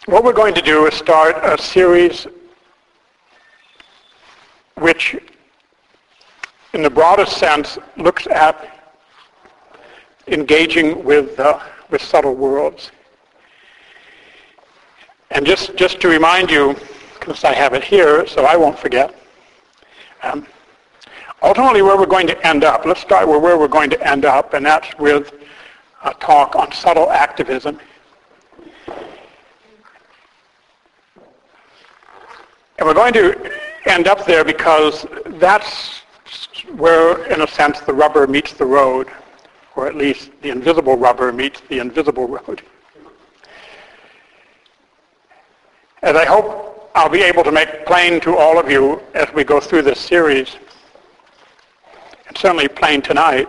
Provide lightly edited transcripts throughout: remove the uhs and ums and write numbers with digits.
What we're going to do is start a series which, in the broadest sense, looks at engaging with subtle worlds. And just to remind you, because I have it here, so I won't forget, ultimately where we're going to end up, let's start with where we're going to end up, and that's with a talk on subtle activism. And we're going to end up there because that's where, in a sense, the rubber meets the road, or at least the invisible rubber meets the invisible road. As I hope I'll be able to make plain to all of you as we go through this series, and certainly plain tonight,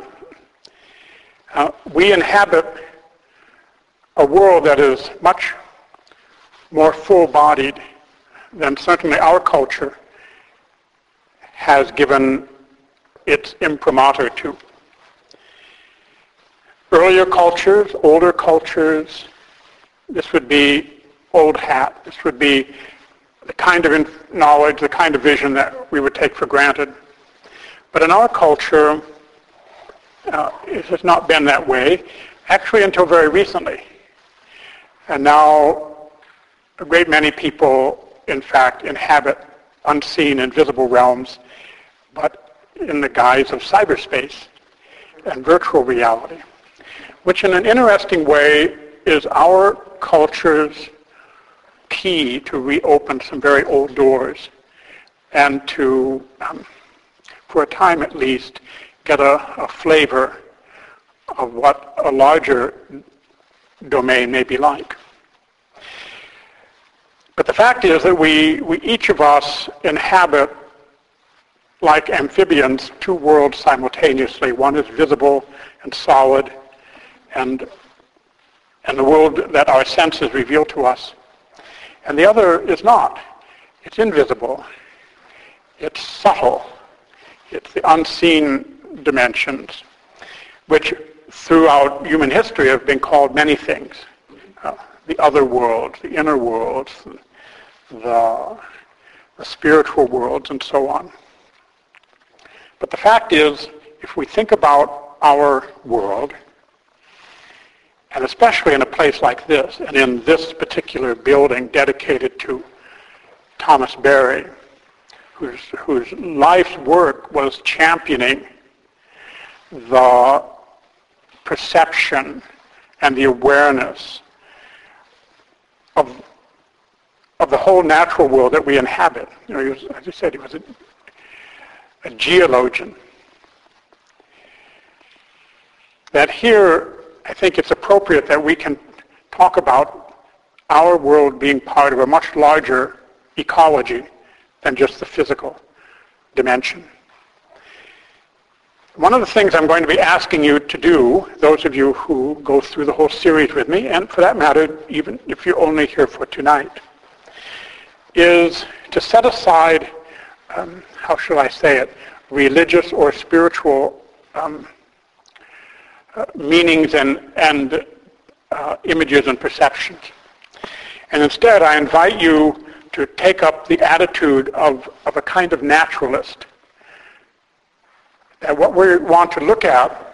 we inhabit a world that is much more full-bodied than certainly our culture has given its imprimatur to. Earlier cultures, older cultures, this would be old hat. This would be the kind of knowledge, the kind of vision that we would take for granted. But in our culture, it has not been that way, actually until very recently. And now a great many people, in fact, inhabit unseen, invisible realms, but in the guise of cyberspace and virtual reality, which in an interesting way is our culture's key to reopen some very old doors and to, for a time at least, get a flavor of what a larger domain may be like. But the fact is that we each of us inhabit, like amphibians, two worlds simultaneously. One is visible and solid, and the world that our senses reveal to us. And the other is not. It's invisible. It's subtle. It's the unseen dimensions, which throughout human history have been called many things. The other worlds, the inner worlds, the spiritual worlds, and so on. But the fact is, if we think about our world, and especially in a place like this, and in this particular building dedicated to Thomas Berry, whose life's work was championing the perception and the awareness of the whole natural world that we inhabit. He was, as I said, he was a geologian. That here, I think it's appropriate that we can talk about our world being part of a much larger ecology than just the physical dimension. One of the things I'm going to be asking you to do, those of you who go through the whole series with me, and for that matter, even if you're only here for tonight, is to set aside, how shall I say it, religious or spiritual meanings and images and perceptions. And instead, I invite you to take up the attitude of a kind of naturalist. And what we want to look at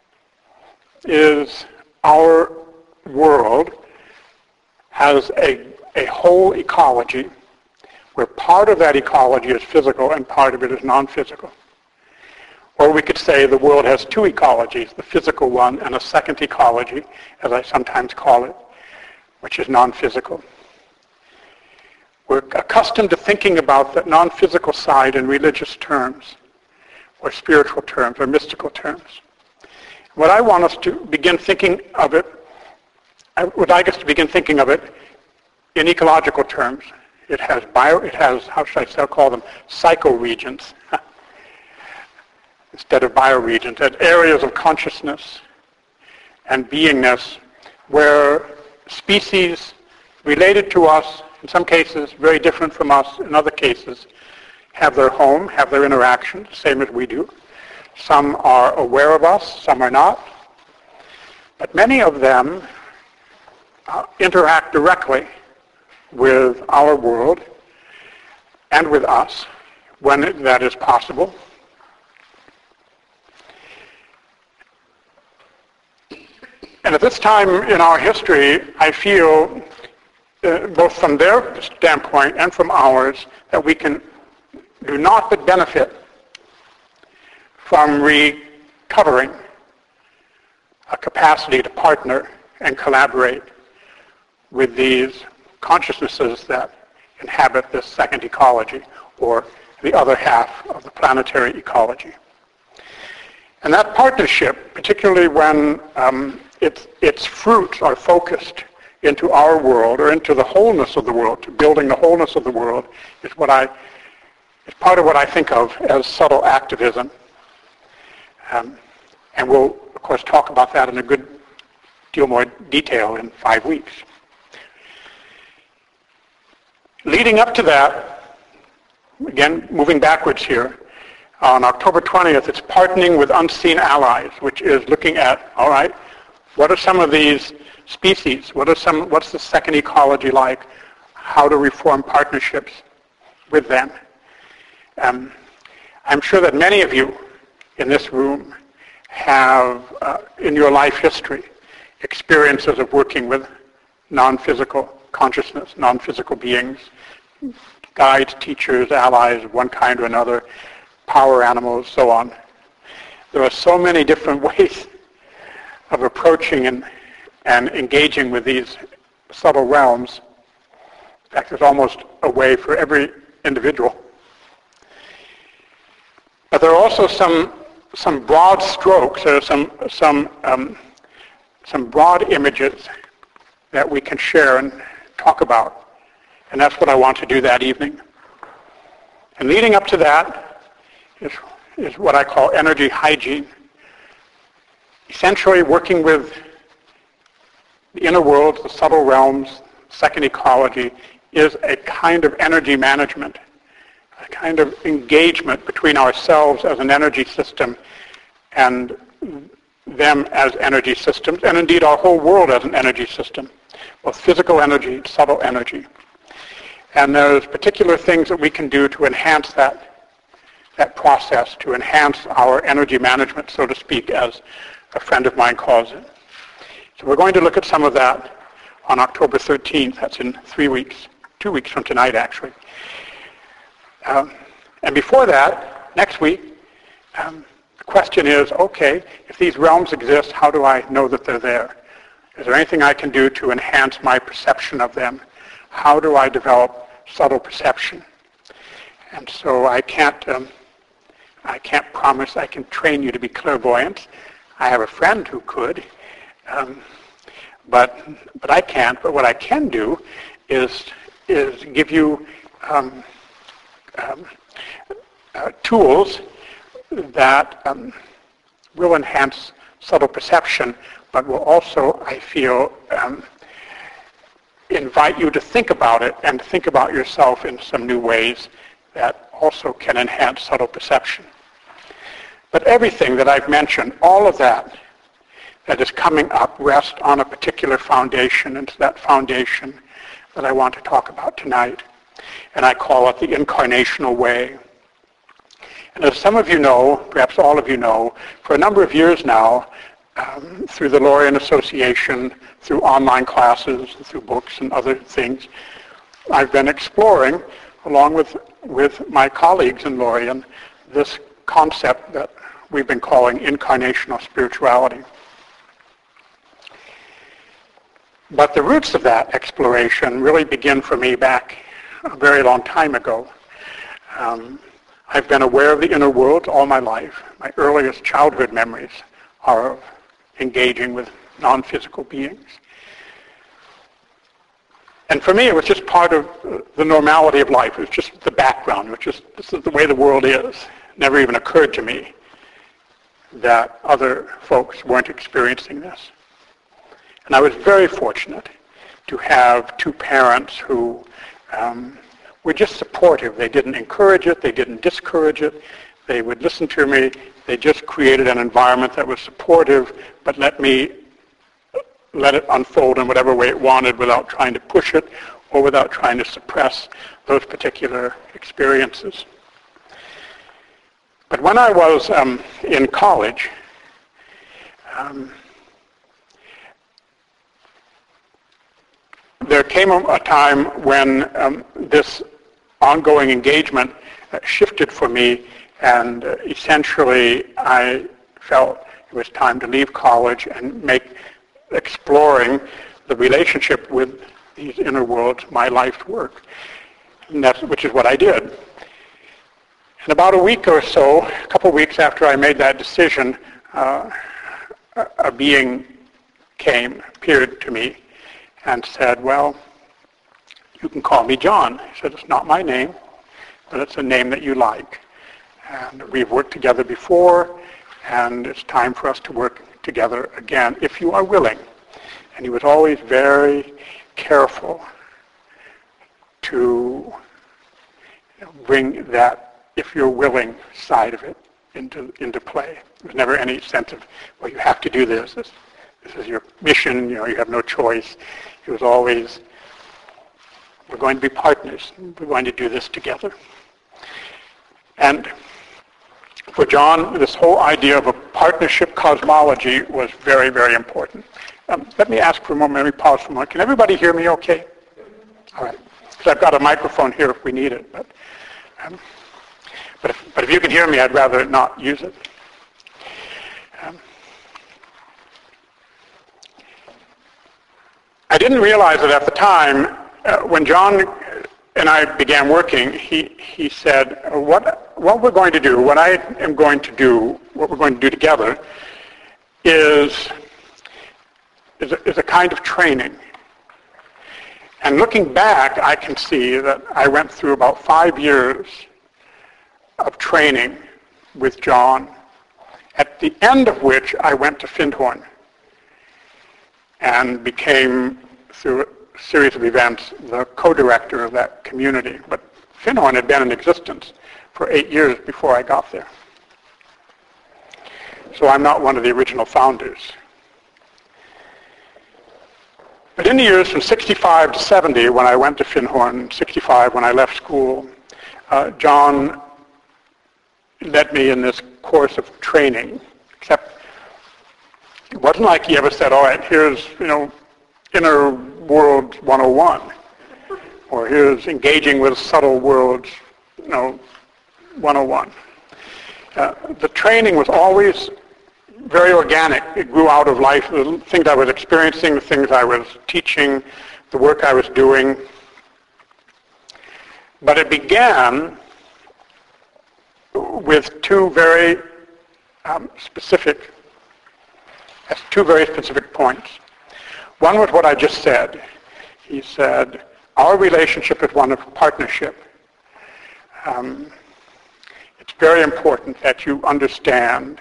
is our world as a whole ecology, where part of that ecology is physical and part of it is non-physical. Or we could say the world has two ecologies, the physical one and a second ecology, as I sometimes call it, which is non-physical. We're accustomed to thinking about the non-physical side in religious terms, or spiritual terms, or mystical terms. What I want us to begin thinking of it, I would like us to begin thinking of it in ecological terms. It has, how should I call them, psychoregions, instead of bioregions, as areas of consciousness and beingness where species related to us, in some cases very different from us, in other cases, have their home, have their interactions, same as we do. Some are aware of us, some are not. But many of them interact directly with our world and with us when that is possible. And at this time in our history, I feel, both from their standpoint and from ours, that we can do not but benefit from recovering a capacity to partner and collaborate with these consciousnesses that inhabit this second ecology, or the other half of the planetary ecology. And that partnership, particularly when its fruits are focused into our world or into the wholeness of the world, to building the wholeness of the world, is part of what I think of as subtle activism. And we'll, of course, talk about that in a good deal more detail in 5 weeks. Leading up to that, again, moving backwards here, on October 20th, it's Partnering with Unseen Allies, which is looking at, all right, what are some of these species? What's the second ecology like? How to reform partnerships with them? I'm sure that many of you in this room have, in your life history, experiences of working with non-physical consciousness, non-physical beings, guides, teachers, allies of one kind or another, power animals, so on. There are so many different ways of approaching and engaging with these subtle realms. In fact, there's almost a way for every individual. But there are also some broad strokes, there are some broad images that we can share and talk about. And that's what I want to do that evening. And leading up to that is what I call energy hygiene. Essentially working with the inner worlds, the subtle realms, second ecology, is a kind of energy management, a kind of engagement between ourselves as an energy system and them as energy systems, and indeed our whole world as an energy system, both physical energy, subtle energy. And there's particular things that we can do to enhance that process, to enhance our energy management, so to speak, as a friend of mine calls it. So we're going to look at some of that on October 13th. That's in 3 weeks, 2 weeks from tonight, actually. And before that, next week, the question is, okay, if these realms exist, how do I know that they're there? Is there anything I can do to enhance my perception of them? How do I develop subtle perception? And so I can't promise I can train you to be clairvoyant. I have a friend who could, but I can't. But what I can do is give you tools that will enhance subtle perception, but will also, I feel, invite you to think about it and think about yourself in some new ways that also can enhance subtle perception. But everything that I've mentioned, all of that is coming up, rests on a particular foundation, and it's that foundation that I want to talk about tonight. And I call it the incarnational way. And as some of you know, perhaps all of you know, for a number of years now, through the Lorien Association, through online classes, through books and other things, I've been exploring, along with my colleagues in Lorien, this concept that we've been calling incarnational spirituality. But the roots of that exploration really begin for me back a very long time ago. I've been aware of the inner world all my life. My earliest childhood memories are of engaging with non-physical beings. And for me, it was just part of the normality of life. It was just the background. It was just, this is the way the world is. It never even occurred to me that other folks weren't experiencing this. And I was very fortunate to have two parents who were just supportive. They didn't encourage it. They didn't discourage it. They would listen to me. They just created an environment that was supportive, but let it unfold in whatever way it wanted without trying to push it or without trying to suppress those particular experiences. But when I was in college, there came a time when this ongoing engagement shifted for me, and essentially I felt it was time to leave college and make exploring the relationship with these inner worlds my life's work, and which is what I did. And about a week or so, a couple of weeks after I made that decision, a being appeared to me and said, well, you can call me John. He said, it's not my name, but it's a name that you like. And we've worked together before, and it's time for us to work together again, if you are willing. And he was always very careful to bring that, if you're willing, side of it into play. There was never any sense of, well, you have to do this. This is your mission, you have no choice. It was always, we're going to be partners. We're going to do this together. And for John, this whole idea of a partnership cosmology was very, very important. Let me ask for a moment, let me pause for a moment. Can everybody hear me okay? All right. Because I've got a microphone here if we need it. But if you can hear me, I'd rather not use it. I didn't realize it at the time. When John and I began working, he said, what we're going to do, what I am going to do, what we're going to do together is a kind of training. And looking back, I can see that I went through about 5 years of training with John, at the end of which I went to Findhorn and became, through a series of events, the co-director of that community. But Findhorn had been in existence for 8 years before I got there. So I'm not one of the original founders. But in the years from 65 to 70, when I went to Findhorn, 65 when I left school, John led me in this course of training, except it wasn't like he ever said, all right, here's, Inner World 101, or here's Engaging with Subtle Worlds, 101. The training was always very organic. It grew out of life, the things I was experiencing, the things I was teaching, the work I was doing. But it began with two very specific points. One was what I just said. He said, our relationship is one of partnership. It's very important that you understand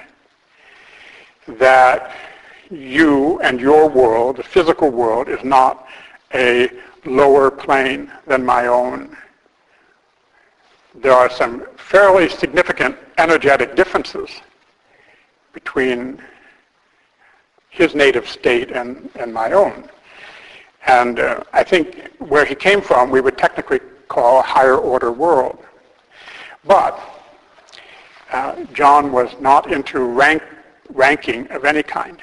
that you and your world, the physical world, is not a lower plane than my own. There are some fairly significant energetic differences between his native state and my own. And I think where he came from, we would technically call a higher order world. But John was not into ranking of any kind.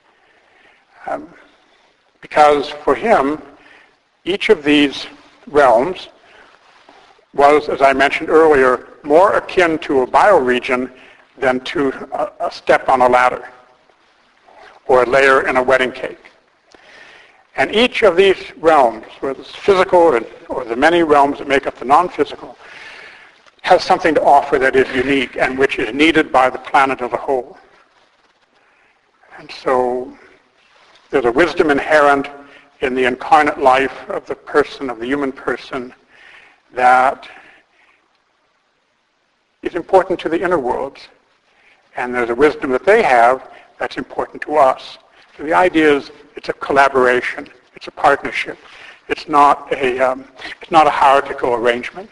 Because for him, each of these realms was, as I mentioned earlier, more akin to a bioregion than to a step on a ladder or a layer in a wedding cake. And each of these realms, whether it's physical or the many realms that make up the non-physical, has something to offer that is unique and which is needed by the planet as a whole. And so there's a wisdom inherent in the incarnate life of the person, of the human person, that is important to the inner worlds. And there's a wisdom that they have that's important to us. So the idea is it's a collaboration. It's a partnership. It's not a hierarchical arrangement.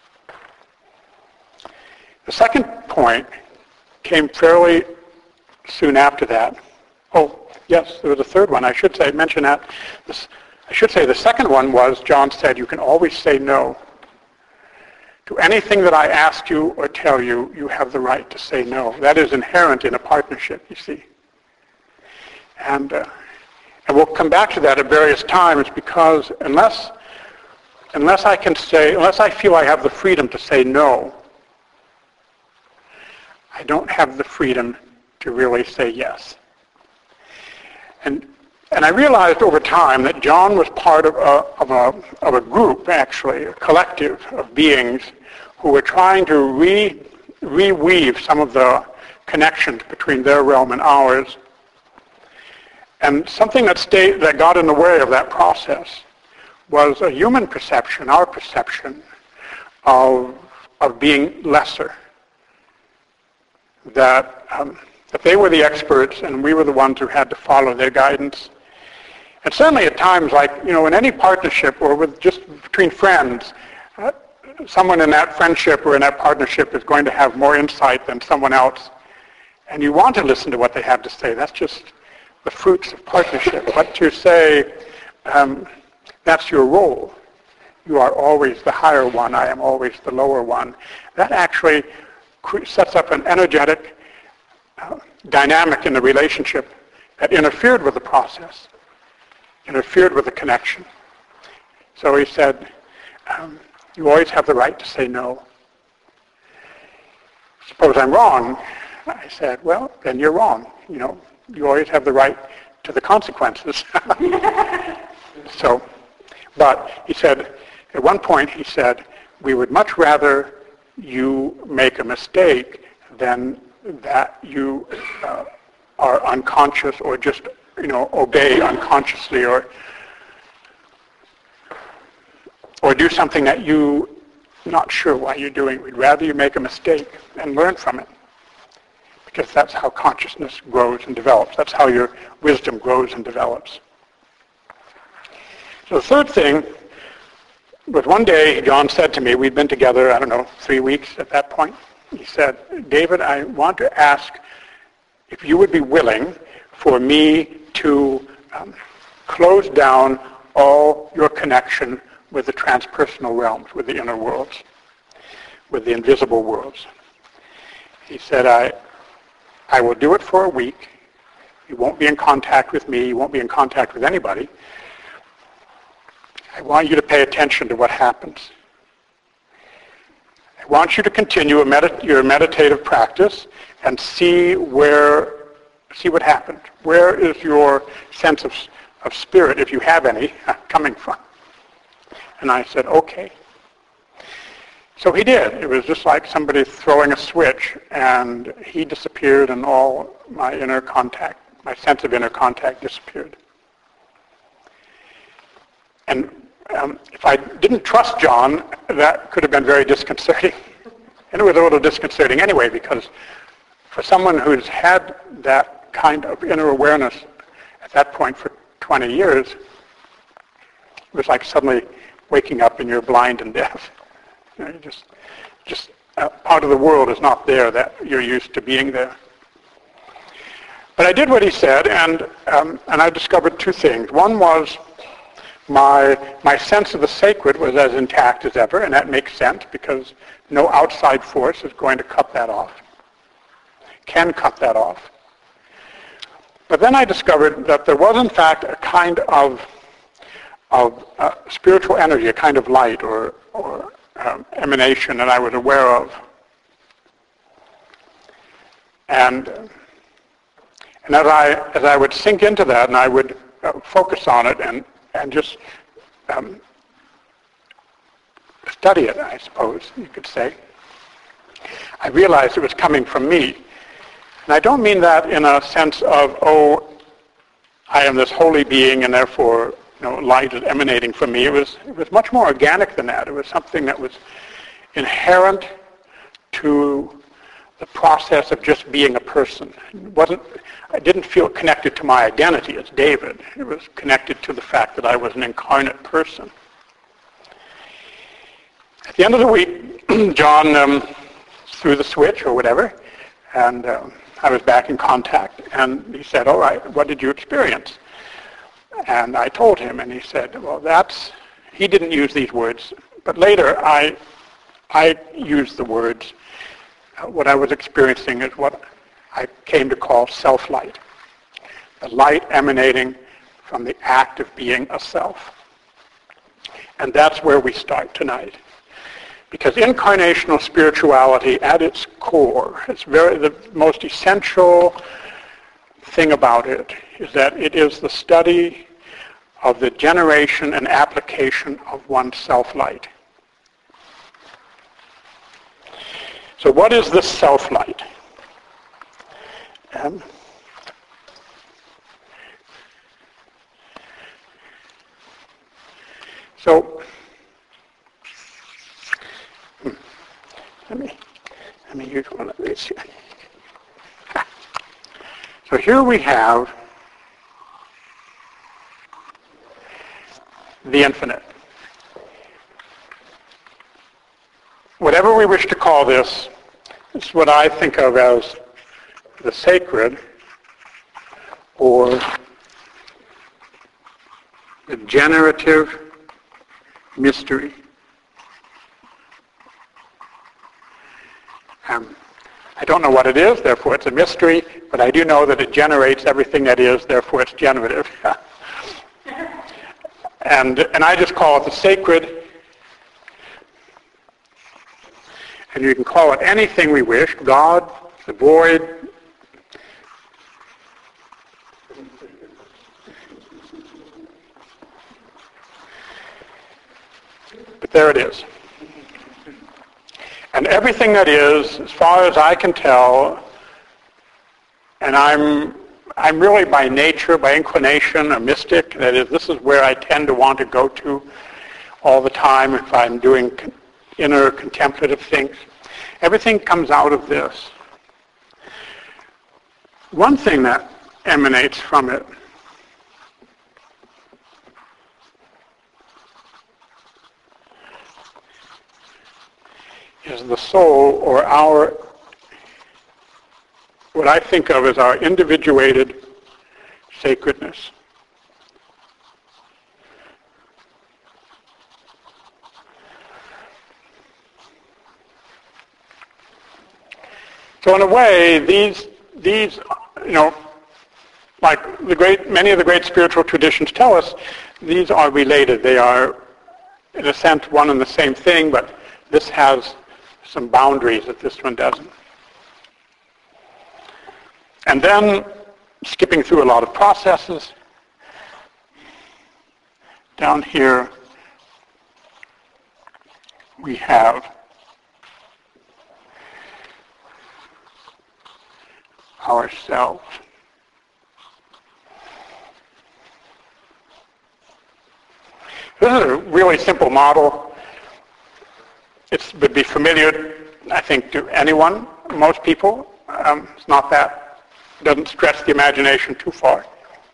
The second point came fairly soon after that. Oh, yes, there was a third one. I should mention that. I should say the second one was, John said, you can always say no. To anything that I ask you or tell you, you have the right to say no. That is inherent in a partnership, you see. And we'll come back to that at various times, because unless I feel I have the freedom to say no, I don't have the freedom to really say yes. And I realized over time that John was part of a group, actually, a collective of beings who were trying to reweave some of the connections between their realm and ours. And something that got in the way of that process was a human perception, our perception of being lesser. That they were the experts and we were the ones who had to follow their guidance. And certainly at times, like, in any partnership or with just between friends, someone in that friendship or in that partnership is going to have more insight than someone else. And you want to listen to what they have to say. That's just the fruits of partnership. But to say, that's your role. You are always the higher one. I am always the lower one. That actually sets up an energetic dynamic in the relationship that interfered with the process, interfered with the connection. So he said, you always have the right to say no. Suppose I'm wrong. I said, well, then you're wrong. You always have the right to the consequences. But he said, at one point he said, we would much rather you make a mistake than that you are unconscious or just, obey unconsciously or do something that you're not sure why you're doing. We'd rather you make a mistake and learn from it, because that's how consciousness grows and develops. That's how your wisdom grows and develops. So the third thing was, one day John said to me, we'd been together, 3 weeks at that point. He said, David, I want to ask if you would be willing for me to close down all your connection with the transpersonal realms, with the inner worlds, with the invisible worlds. He said, I will do it for a week. You won't be in contact with me. You won't be in contact with anybody. I want you to pay attention to what happens. I want you to continue your meditative practice and see what happened. Where is your sense of spirit, if you have any, coming from? And I said, okay. So he did. It was just like somebody throwing a switch, and he disappeared, and all my inner contact, my sense of inner contact disappeared. And if I didn't trust John, that could have been very disconcerting. And it was a little disconcerting anyway, because for someone who's had that kind of inner awareness at that point for 20 years, it was like suddenly waking up and you're blind and deaf. You just part of the world is not there that you're used to being there. But I did what he said, and I discovered two things. One was my sense of the sacred was as intact as ever, and that makes sense because no outside force is going to cut that off, can cut that off. But then I discovered that there was in fact a kind of spiritual energy, a kind of light or emanation that I was aware of. And as I would sink into that and I would focus on it and just study it, I suppose you could say, I realized it was coming from me. And I don't mean that in a sense of, I am this holy being and therefore light is emanating from me. It was much more organic than that. It was something that was inherent to the process of just being a person. I didn't feel connected to my identity as David. It was connected to the fact that I was an incarnate person. At the end of the week, John threw the switch or whatever, and I was back in contact, and he said, all right, what did you experience? And I told him, and he said, well, he didn't use these words, but later I used the words. What I was experiencing is what I came to call self-light, the light emanating from the act of being a self. And that's where we start tonight. Because incarnational spirituality at its core, the most essential thing about it is that it is the study of the generation and application of one's self-light. So what is this self-light? So let me use one of these here. So here we have the infinite. Whatever we wish to call this, it's what I think of as the sacred or the generative mystery. I don't know what it is, therefore it's a mystery, but I do know that it generates everything that is, therefore it's generative. and I just call it the sacred. And you can call it anything we wish, God, the void. But there it is. And everything that is, as far as I can tell, and I'm really by nature, by inclination, a mystic. That is, this is where I tend to want to go to all the time if I'm doing inner contemplative things. Everything comes out of this. One thing that emanates from it is the soul, or what I think of as our individuated sacredness. So in a way, these like many of the great spiritual traditions tell us, these are related. They are, in a sense, one and the same thing, but this has some boundaries that this one doesn't. And then, skipping through a lot of processes, down here we have ourselves. This is a really simple model. It would be familiar, I think, to anyone, most people. It's not that, doesn't stretch the imagination too far.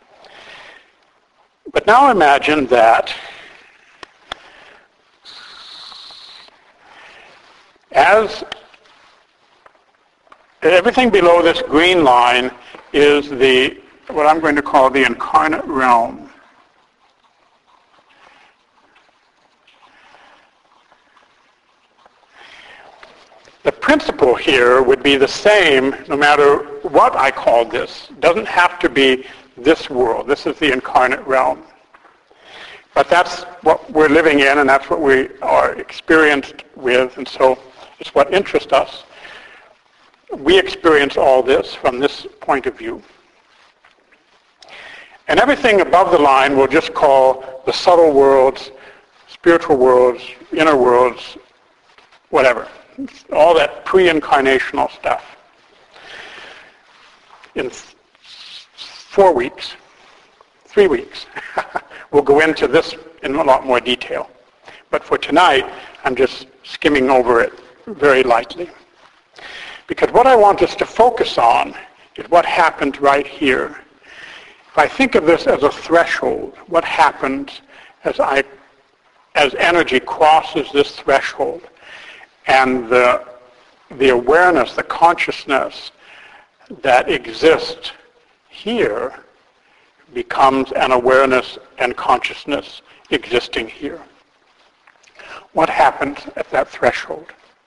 But now imagine that as everything below this green line is what I'm going to call the incarnate realm. The principle here would be the same no matter what I call this. It doesn't have to be this world. This is the incarnate realm. But that's what we're living in, and that's what we are experienced with, and so it's what interests us. We experience all this from this point of view. And everything above the line we'll just call the subtle worlds, spiritual worlds, inner worlds, whatever. All that pre-incarnational stuff. In 3 weeks, we'll go into this in a lot more detail. But for tonight, I'm just skimming over it very lightly. Because what I want us to focus on is what happened right here. If I think of this as a threshold, what happens as energy crosses this threshold, and the awareness, the consciousness that exists here becomes an awareness and consciousness existing here. What happens at that threshold?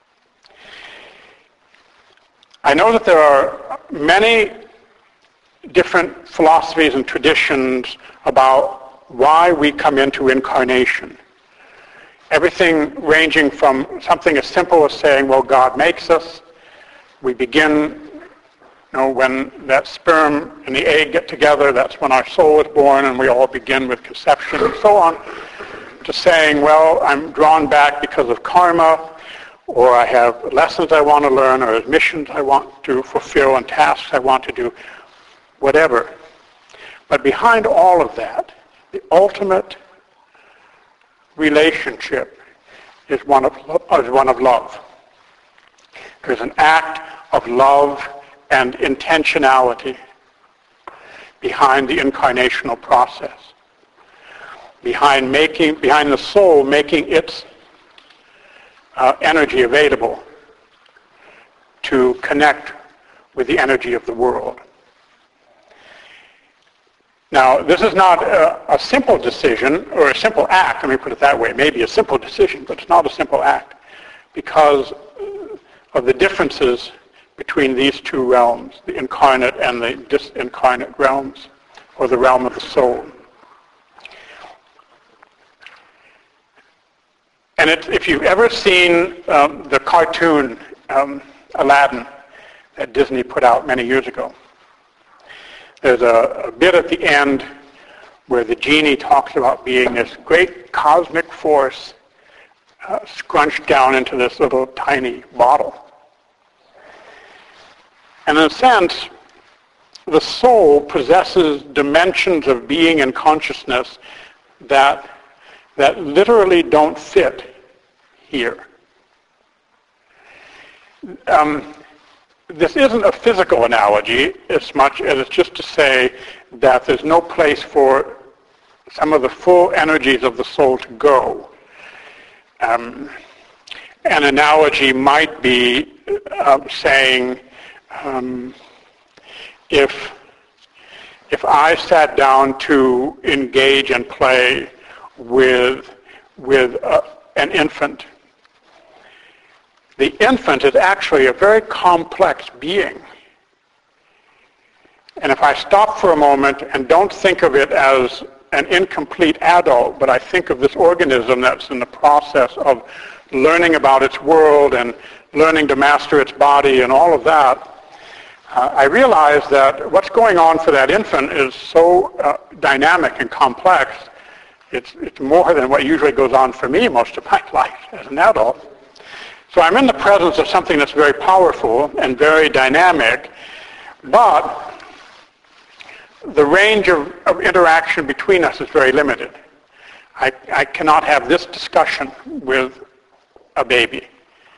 I know that there are many different philosophies and traditions about why we come into incarnation. Everything ranging from something as simple as saying, well, God makes us. We begin, when that sperm and the egg get together, that's when our soul is born, and we all begin with conception and so on, to saying, well, I'm drawn back because of karma, or I have lessons I want to learn, or missions I want to fulfill, and tasks I want to do, whatever. But behind all of that, the ultimate relationship is one of love. There's an act of love and intentionality behind the incarnational process, behind the soul making its energy available to connect with the energy of the world. Now, this is not a simple decision or a simple act. Let me put it that way. It may be a simple decision, but it's not a simple act because of the differences between these two realms, the incarnate and the disincarnate realms, or the realm of the soul. And if you've ever seen the cartoon Aladdin that Disney put out many years ago, there's a bit at the end where the genie talks about being this great cosmic force scrunched down into this little tiny bottle. And in a sense, the soul possesses dimensions of being and consciousness that literally don't fit here. This isn't a physical analogy as much as it's just to say that there's no place for some of the full energies of the soul to go. An analogy might be saying, if I sat down to engage and play with an infant, the infant is actually a very complex being. And if I stop for a moment and don't think of it as an incomplete adult, but I think of this organism that's in the process of learning about its world and learning to master its body and all of that, I realize that what's going on for that infant is so dynamic and complex. It's more than what usually goes on for me most of my life as an adult. So I'm in the presence of something that's very powerful and very dynamic, but the range of interaction between us is very limited. I cannot have this discussion with a baby.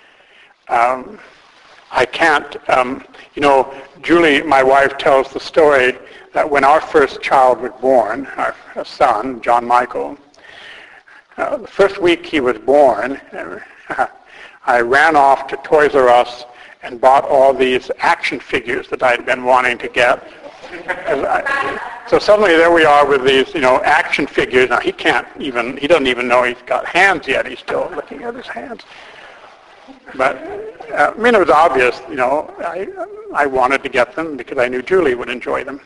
I can't, Julie, my wife, tells the story that when our first child was born, our son, John Michael, the first week he was born, I ran off to Toys R Us and bought all these action figures that I'd been wanting to get. So suddenly there we are with these, action figures. Now he doesn't even know he's got hands yet. He's still looking at his hands. But, it was obvious, I wanted to get them because I knew Julie would enjoy them.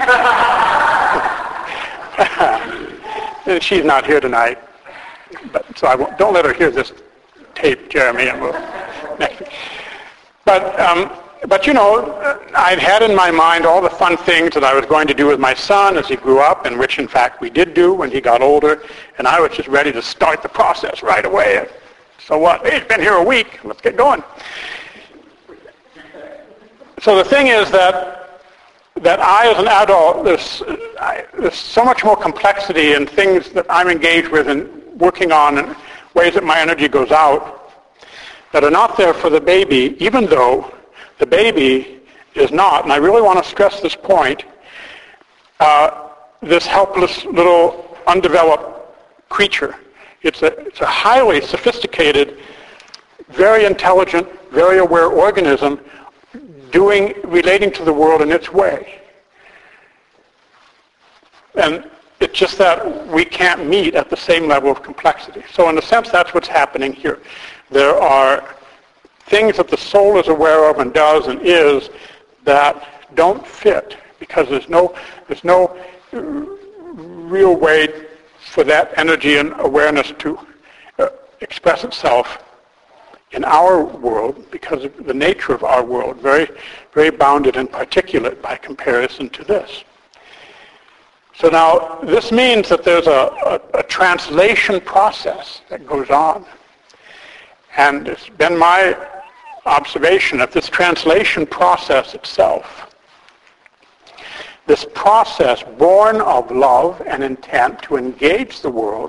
She's not here tonight, so don't let her hear this tape, Jeremy, and we'll next week. But I'd had in my mind all the fun things that I was going to do with my son as he grew up, and which in fact we did do when he got older, and I was just ready to start the process right away. So what? Hey, he's been here a week. Let's get going. So the thing is that I, as an adult, there's so much more complexity in things that I'm engaged with and working on and ways that my energy goes out that are not there for the baby, even though the baby is not, and I really want to stress this point, this helpless little undeveloped creature. It's a highly sophisticated, very intelligent, very aware organism relating to the world in its way. And it's just that we can't meet at the same level of complexity. So in a sense, that's what's happening here. There are things that the soul is aware of and does and is that don't fit because there's no real way for that energy and awareness to express itself in our world because of the nature of our world, very, very bounded and particulate by comparison to this. So now this means that there's a translation process that goes on. And it's been my observation that this translation process itself, this process born of love and intent to engage the world,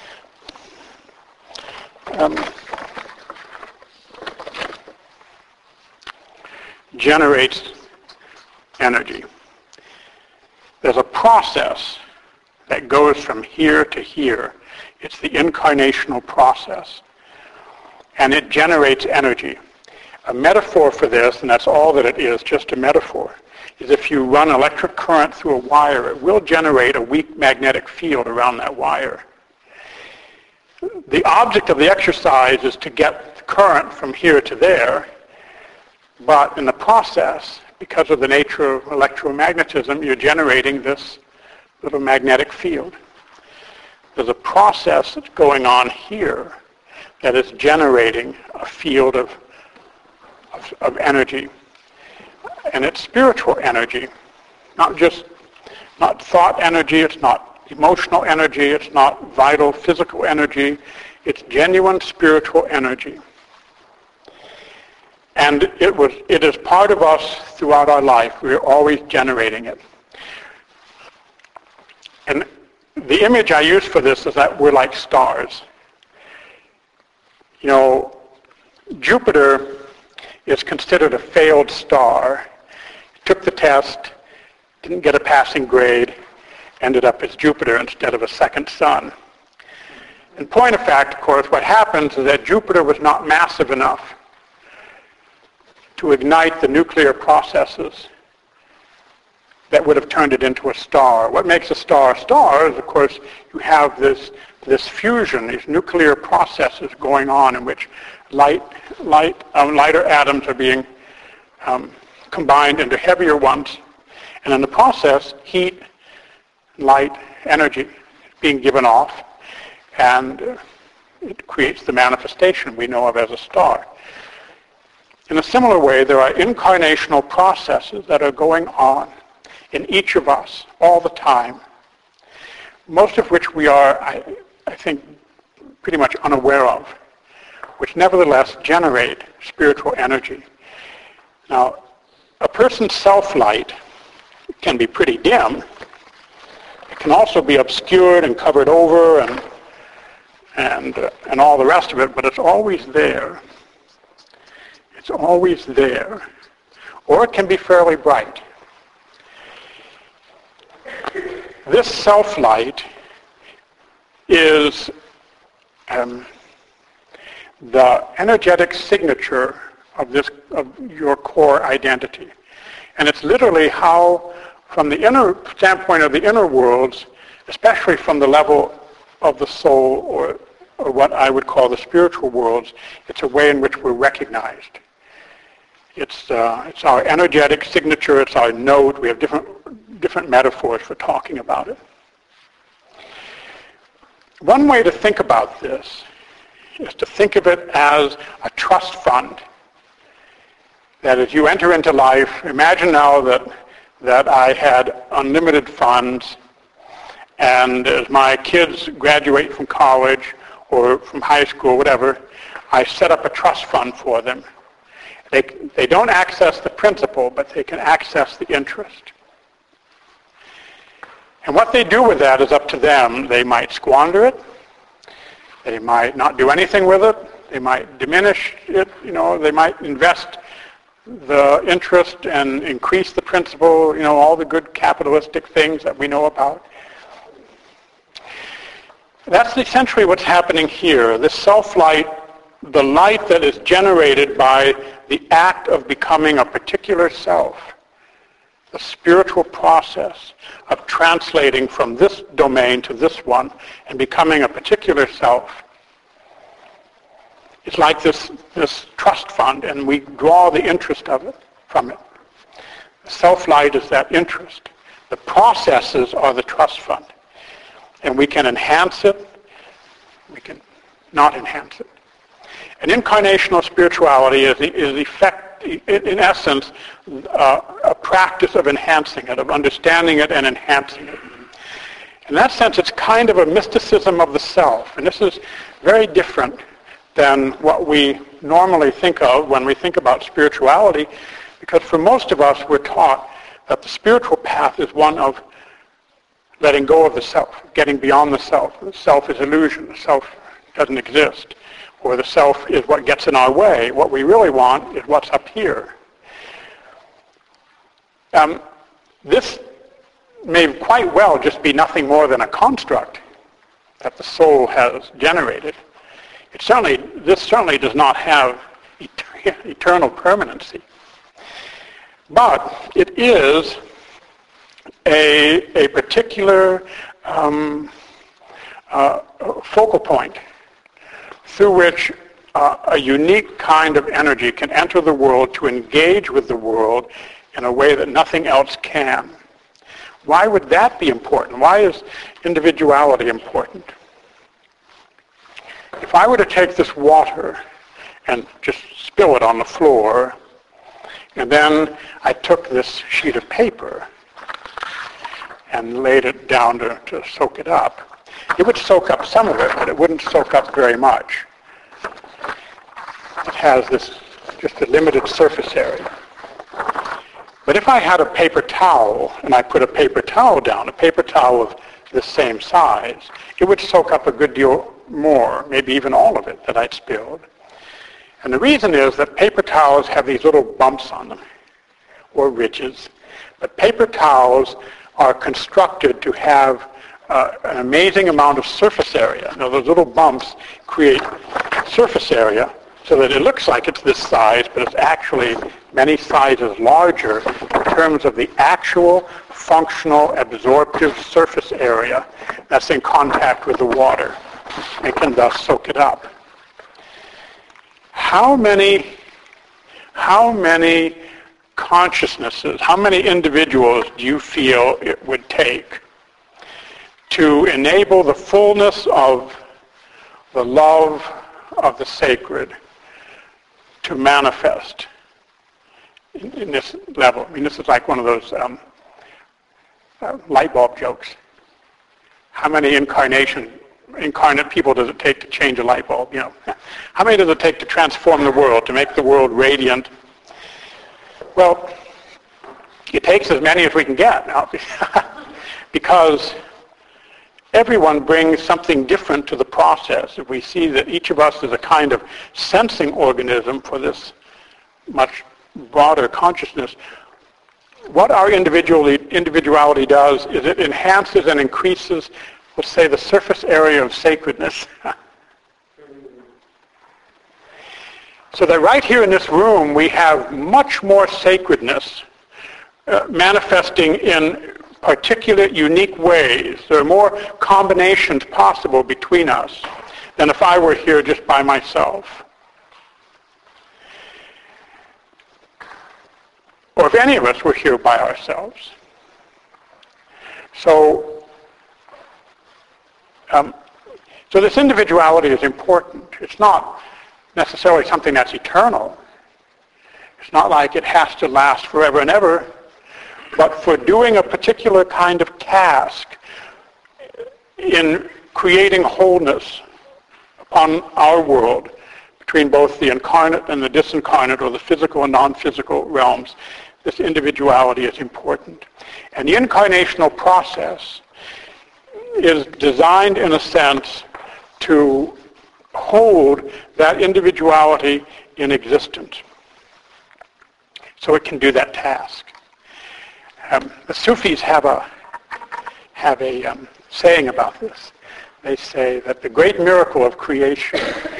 generates energy. There's a process that goes from here to here. It's the incarnational process. And it generates energy. A metaphor for this, and that's all that it is, just a metaphor, is if you run electric current through a wire, it will generate a weak magnetic field around that wire. The object of the exercise is to get the current from here to there, but in the process, because of the nature of electromagnetism, you're generating this little magnetic field. There's a process that's going on here that is generating a field of energy. And it's spiritual energy, not thought energy, it's not emotional energy, it's not vital physical energy, it's genuine spiritual energy. And it is part of us throughout our life. We're always generating it. And the image I use for this is that we're like stars. You know, Jupiter is considered a failed star. Took the test, didn't get a passing grade, ended up as Jupiter instead of a second sun. In point of fact, of course, what happens is that Jupiter was not massive enough to ignite the nuclear processes that would have turned it into a star. What makes a star a star is, of course, you have this fusion, these nuclear processes going on in which lighter atoms are being combined into heavier ones. And in the process, heat, light, energy being given off, and it creates the manifestation we know of as a star. In a similar way, there are incarnational processes that are going on in each of us all the time, most of which we are, I think, pretty much unaware of, which nevertheless generate spiritual energy. Now, a person's self-light can be pretty dim. It can also be obscured and covered over and all the rest of it, but it's always there. It's always there. Or it can be fairly bright. This self-light is the energetic signature of your core identity. And it's literally how, from the inner standpoint of the inner worlds, especially from the level of the soul or what I would call the spiritual worlds, it's a way in which we're recognized. It's our energetic signature, it's our note. We have different metaphors for talking about it. One way to think about this is to think of it as a trust fund. That as you enter into life, imagine now that I had unlimited funds, and as my kids graduate from college or from high school, whatever, I set up a trust fund for them. They don't access the principal, but they can access the interest. And what they do with that is up to them. They might squander it. They might not do anything with it. They might diminish it. They might invest the interest and increase the principal, all the good capitalistic things that we know about. That's essentially what's happening here. This self-light, the light that is generated by the act of becoming a particular self, the spiritual process of translating from this domain to this one and becoming a particular self. It's like this trust fund, and we draw the interest of it from it. Self-light is that interest. The processes are the trust fund. And we can enhance it, we can not enhance it. And incarnational spirituality is in essence, a practice of enhancing it, of understanding it and enhancing it. In that sense, it's kind of a mysticism of the self. And this is very different than what we normally think of when we think about spirituality, because for most of us, we're taught that the spiritual path is one of letting go of the self, getting beyond the self. The self is illusion. The self doesn't exist. Or the self is what gets in our way. What we really want is what's up here. This may quite well just be nothing more than a construct that the soul has generated. This certainly does not have eternal permanency. But it is a particular focal point through which a unique kind of energy can enter the world to engage with the world in a way that nothing else can. Why would that be important? Why is individuality important? If I were to take this water and just spill it on the floor, and then I took this sheet of paper and laid it down to soak it up, it would soak up some of it, but it wouldn't soak up very much. It has just a limited surface area. But if I had a paper towel and I put a paper towel down, a paper towel of the same size, it would soak up a good deal more, maybe even all of it that I'd spilled. And the reason is that paper towels have these little bumps on them, or ridges. But paper towels are constructed to have an amazing amount of surface area. Now, those little bumps create surface area so that it looks like it's this size, but it's actually many sizes larger in terms of the actual functional absorptive surface area that's in contact with the water and can thus soak it up. How many consciousnesses, how many individuals do you feel it would take to enable the fullness of the love of the sacred to manifest in this level? I mean, this is like one of those light bulb jokes. How many incarnate people does it take to change a light bulb? How many does it take to transform the world, to make the world radiant? Well, it takes as many as we can get now, because everyone brings something different to the process. If we see that each of us is a kind of sensing organism for this much broader consciousness, what our individuality does is it enhances and increases, let's say, the surface area of sacredness. So that right here in this room we have much more sacredness manifesting in particular unique ways. There are more combinations possible between us than if I were here just by myself. Or if any of us were here by ourselves. So this individuality is important. It's not necessarily something that's eternal. It's not like it has to last forever and ever. But for doing a particular kind of task in creating wholeness upon our world between both the incarnate and the disincarnate, or the physical and non-physical realms, this individuality is important. And the incarnational process is designed, in a sense, to hold that individuality in existence, so it can do that task. The Sufis have a saying about this. They say that the great miracle of creation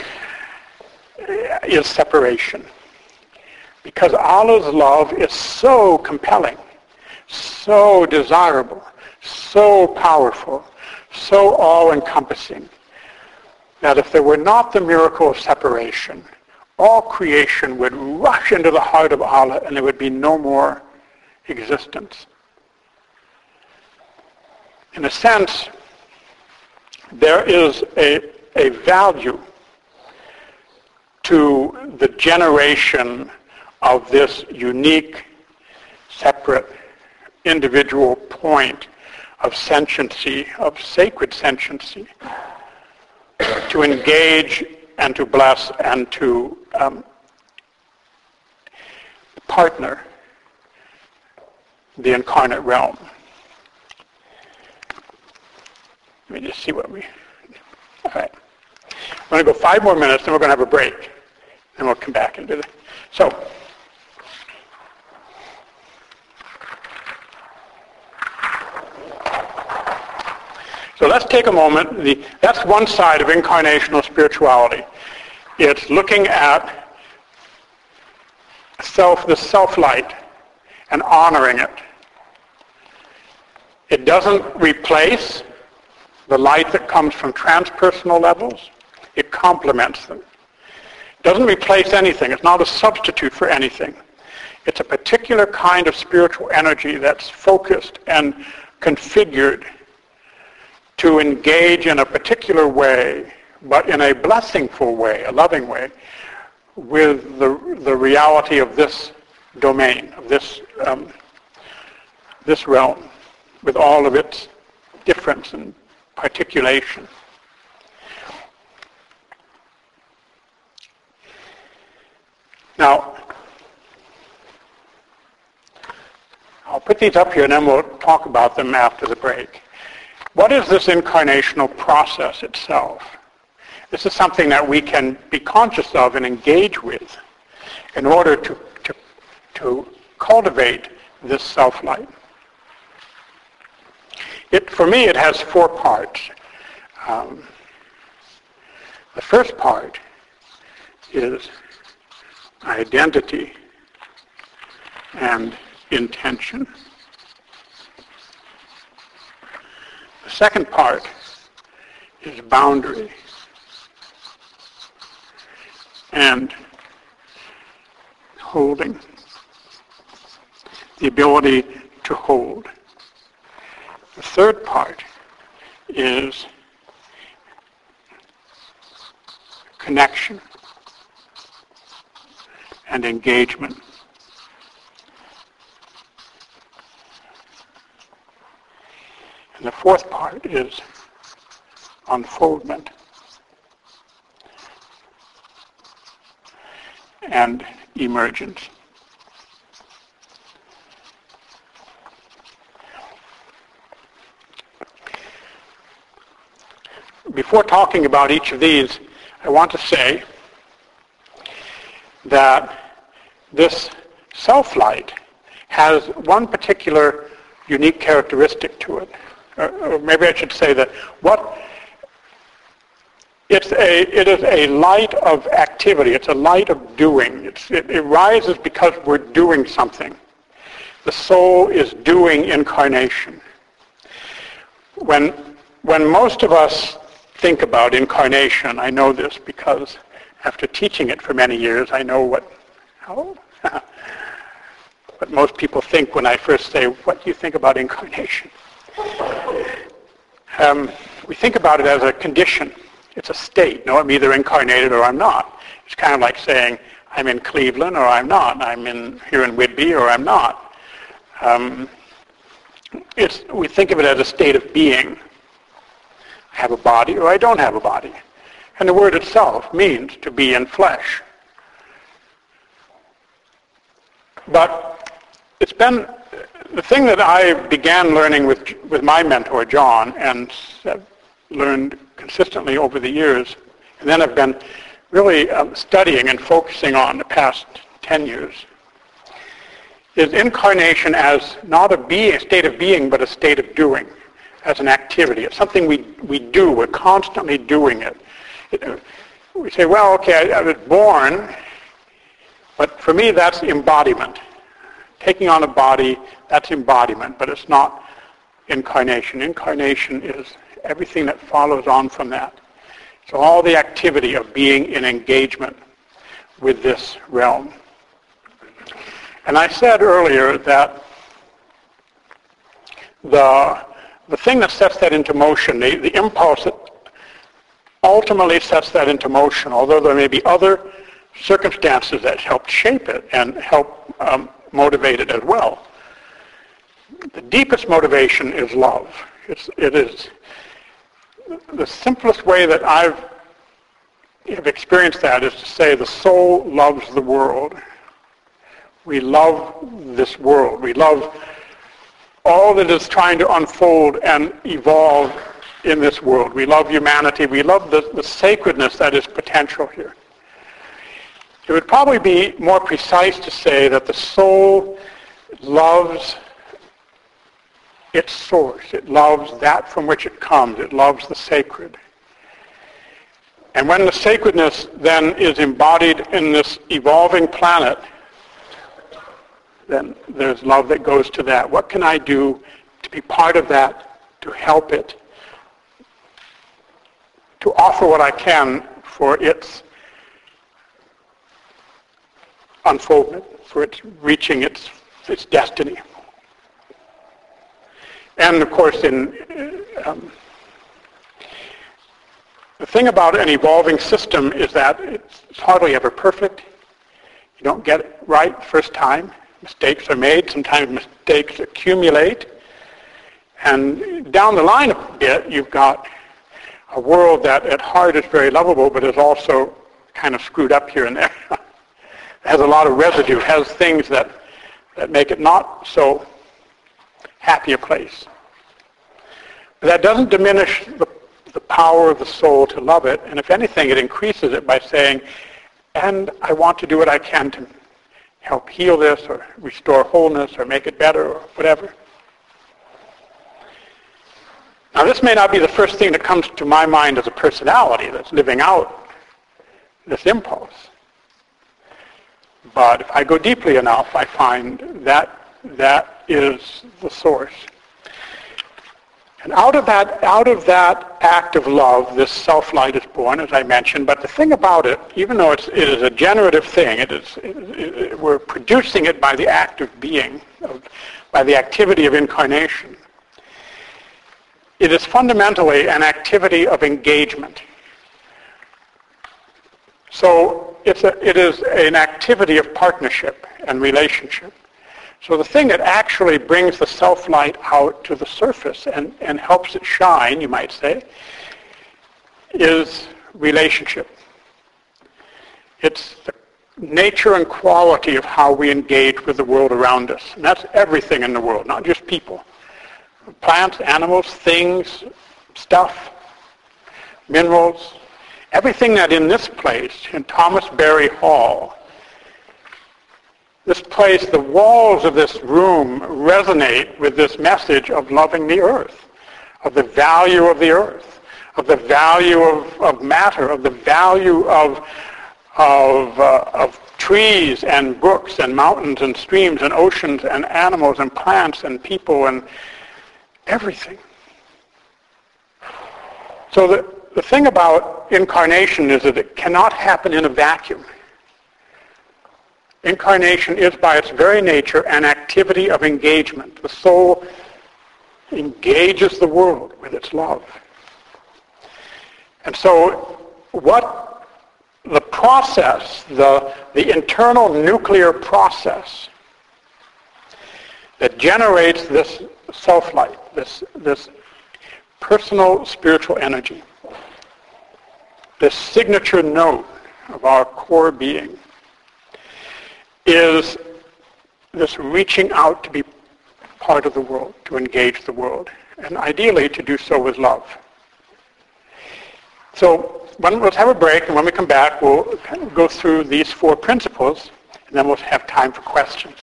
is separation, because Allah's love is so compelling, so desirable, so powerful, so all-encompassing, that if there were not the miracle of separation, all creation would rush into the heart of Allah and there would be no more existence. In a sense, there is a value to the generation of this unique, separate, individual point of sentiency, of sacred sentiency, to engage and to bless and to partner the incarnate realm. Let me just see what we... All right. We're going to go 5 more minutes, then we're going to have a break. Then we'll come back and do that. So let's take a moment. That's one side of incarnational spirituality. It's looking at the self-light and honoring it. It doesn't replace the light that comes from transpersonal levels. It complements them. It doesn't replace anything. It's not a substitute for anything. It's a particular kind of spiritual energy that's focused and configured to engage in a particular way, but in a blessingful way, a loving way, with the reality of this domain, of this realm, with all of its difference and articulation. Now, I'll put these up here and then we'll talk about them after the break. What is this incarnational process itself? This is something that we can be conscious of and engage with in order to cultivate this self-light. For me, it has 4 parts. The first part is identity and intention. The second part is boundary and holding, the ability to hold. The third part is connection and engagement. And the fourth part is unfoldment and emergence. Before talking about each of these, I want to say that this self-light has one particular unique characteristic to it. Or maybe I should say that it is a light of activity. It's a light of doing. It rises because we're doing something. The soul is doing incarnation. When most of us think about incarnation, I know this because after teaching it for many years, I know what most people think when I first say, what do you think about incarnation? We think about it as a condition. It's a state. No, I'm either incarnated or I'm not. It's kind of like saying, I'm in Cleveland or I'm not. I'm here in Whitby or I'm not. We think of it as a state of being. I have a body or I don't have a body. And the word itself means to be in flesh. But it's been the thing that I began learning with my mentor, John, and have learned consistently over the years, and then I've been really studying and focusing on the past 10 years, is incarnation as not a state of being, but a state of doing, as an activity. It's something we do. We're constantly doing it. We say, well, okay, I was born, but for me that's embodiment. taking on a body, that's embodiment, but it's not incarnation. Incarnation is everything that follows on from that. So all the activity of being in engagement with this realm. And I said earlier that the thing that sets that into motion, the impulse that ultimately sets that into motion, although there may be other circumstances that help shape it and help motivate it as well. The deepest motivation is love. It is the simplest way that have experienced that is to say the soul loves the world. We love this world. We love all that is trying to unfold and evolve in this world. We love humanity. We love the sacredness that is potential here. It would probably be more precise to say that the soul loves its source. It loves that from which it comes. It loves the sacred. And when the sacredness then is embodied in this evolving planet, then there's love that goes to that. What can I do to be part of that, to help it, to offer what I can for its unfoldment, for its reaching its destiny. And of course, the thing about an evolving system is that it's hardly ever perfect. You don't get it right the first time. Mistakes are made. Sometimes mistakes accumulate. And down the line a bit, you've got a world that at heart is very lovable, but is also kind of screwed up here and there. It has a lot of residue. It has things that make it not so happy a place. But that doesn't diminish the power of the soul to love it. And if anything, it increases it by saying, and I want to do what I can to help heal this or restore wholeness or make it better or whatever. Now this may not be the first thing that comes to my mind as a personality that's living out this impulse. But if I go deeply enough, I find that is the source. And out of that act of love, this self-light is born, as I mentioned. But the thing about it, even though it is a generative thing, we're producing it by the act of being, by the activity of incarnation. It is fundamentally an activity of engagement. So it is an activity of partnership and relationship. So the thing that actually brings the self-light out to the surface and helps it shine, you might say, is relationship. It's the nature and quality of how we engage with the world around us. And that's everything in the world, not just people. Plants, animals, things, stuff, minerals, everything that in this place, in Thomas Berry Hall, this place, the walls of this room resonate with this message of loving the earth, of the value of the earth, of the value of matter, of the value of trees and brooks and mountains and streams and oceans and animals and plants and people and everything. So the thing about incarnation is that it cannot happen in a vacuum. Incarnation is by its very nature an activity of engagement. The soul engages the world with its love. And so what the process, the internal nuclear process that generates this self-light, this personal spiritual energy, this signature note of our core being, is this reaching out to be part of the world, to engage the world, and ideally to do so with love. So let's have a break, and when we come back, we'll kind of go through these 4 principles, and then we'll have time for questions.